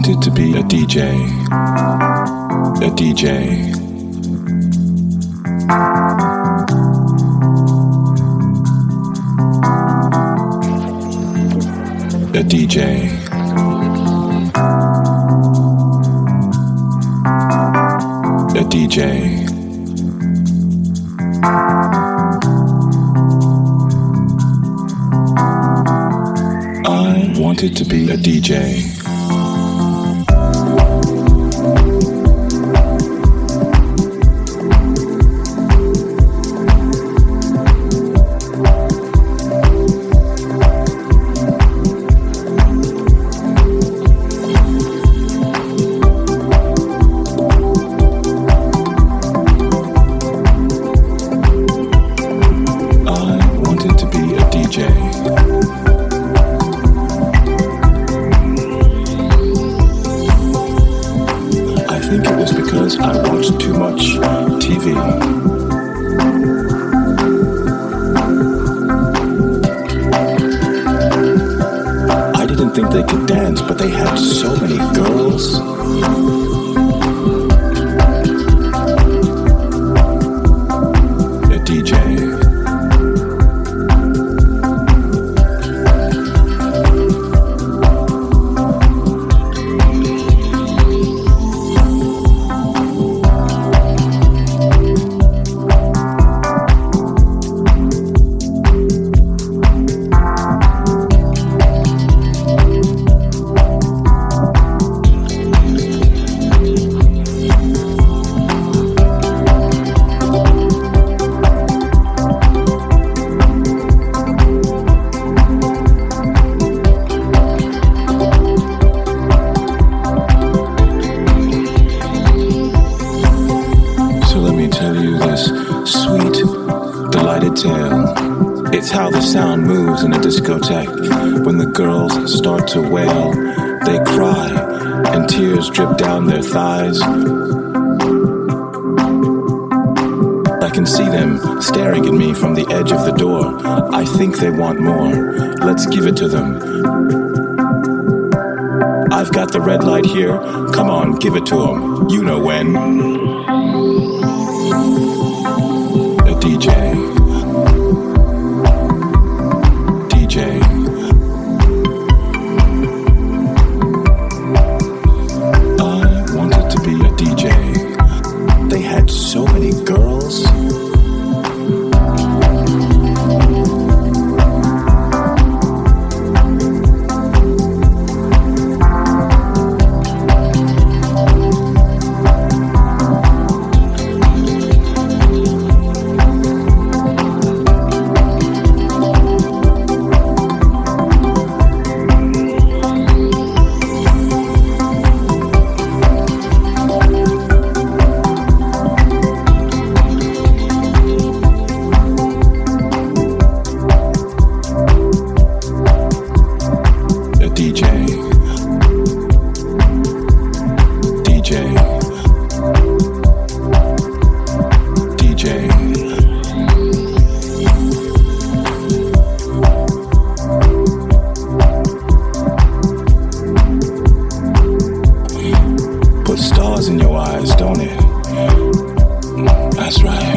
wanted to be a DJ. A DJ. A DJ. A DJ. I wanted to be a DJ. When the girls start to wail, they cry, and tears drip down their thighs. I can see them staring at me from the edge of the door. I think they want more. Let's give it to them. I've got the red light here. Come on, give it to them. You know when. A DJ. Stars in your eyes, don't it? That's right.